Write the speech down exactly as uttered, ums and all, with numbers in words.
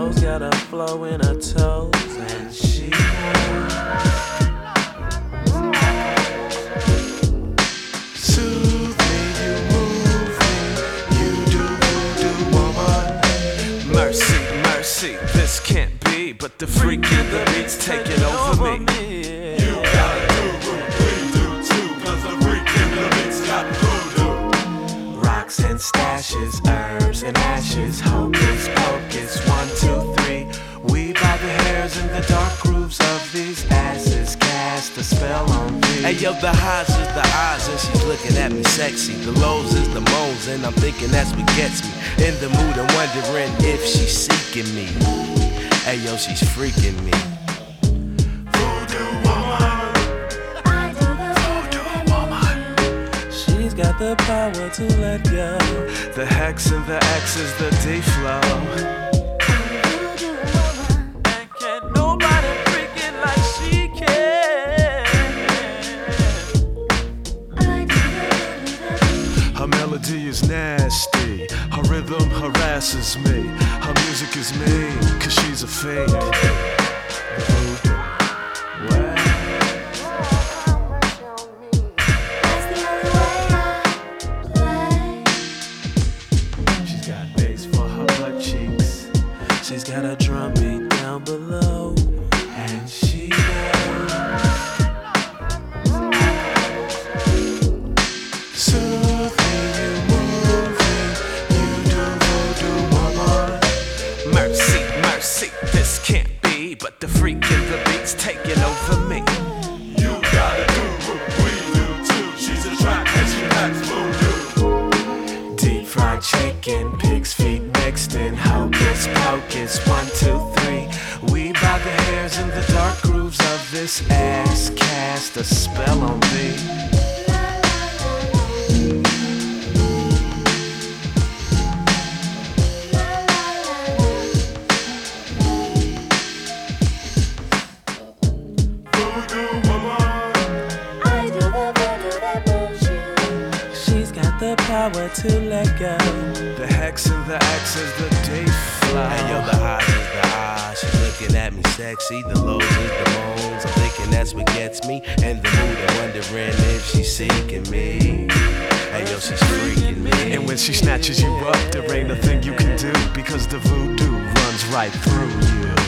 clothes got a flow in her toes, and she soothe me, you move me, you do voodoo, woman. Mercy, mercy, this can't be, but the freak in the beat's taking over me. You gotta do what we do too, cause the freak in the beat's got voodoo. Rocks and stashes, herbs and ashes, hocus pocus, one, two, three. We by the hairs in the dark grooves of these asses cast a spell on me. Hey yo, the highs is the eyes and she's looking at me sexy. The lows is the moans and I'm thinking that's what gets me in the mood and wondering if she's seeking me. Hey yo, she's freaking me. Voodoo woman, I do the voodoo woman. She's got the power to let go. The hex and the X is the D flow. And can't nobody freak it like she can. Her melody is nasty. Her rhythm harasses me. Her music is mean, cause she's a fiend. Voodoo. Wow. She's got bass for her butt cheeks. She's got a drum beat down below. And she knows. Soothing, you moving, you do voodoo, woman. Mercy, mercy, this can't be, but the freak in the beat's taking over me. You gotta do what we do too. She's a track and she acts voodoo. Deep fried chicken, pig's feet mixed in hocus pocus, one, two, three. We by the hairs in the dark grooves of this ass cast a spell on me. She's got the power to let go. The hex and the X is the D flow. Hey yo, the highs is the eyes. She's looking at me sexy. The lows is the moans. I'm thinking that's what gets me. And the mood, I'm wondering if she's seeking me. Hey yo, she's freaking me. And when she snatches you up, there ain't a thing you can do, because the voodoo runs right through you.